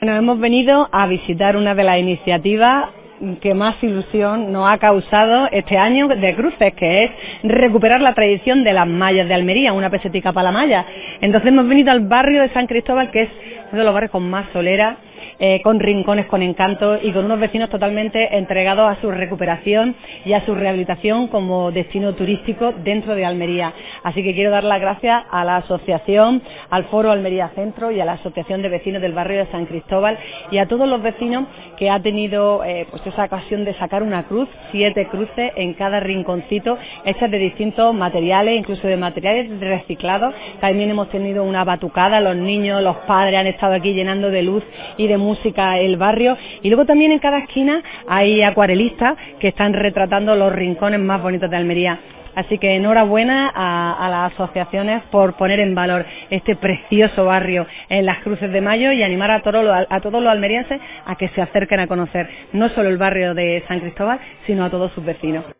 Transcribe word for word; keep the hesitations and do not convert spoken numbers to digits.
Bueno, hemos venido a visitar una de las iniciativas que más ilusión nos ha causado este año de cruces, que es recuperar la tradición de las mallas de Almería, una pesetica para la malla. Entonces hemos venido al barrio de San Cristóbal, que es uno de los barrios con más solera, eh, con rincones con encanto y con unos vecinos totalmente entregados a su recuperación y a su rehabilitación como destino turístico dentro de Almería. Así que quiero dar las gracias a la asociación, al Foro Almería Centro y a la Asociación de Vecinos del Barrio de San Cristóbal y a todos los vecinos que ha tenido eh, pues esa ocasión de sacar una cruz, siete cruces en cada rinconcito, hechas de distintos materiales, incluso de materiales reciclados. También hemos tenido una batucada, los niños, los padres han estado aquí llenando de luz y de música el barrio, y luego también en cada esquina hay acuarelistas que están retratando los rincones más bonitos de Almería. Así que enhorabuena a, a las asociaciones por poner en valor este precioso barrio en las Cruces de Mayo y animar a todos, los, a todos los almerienses a que se acerquen a conocer no solo el barrio de San Cristóbal, sino a todos sus vecinos.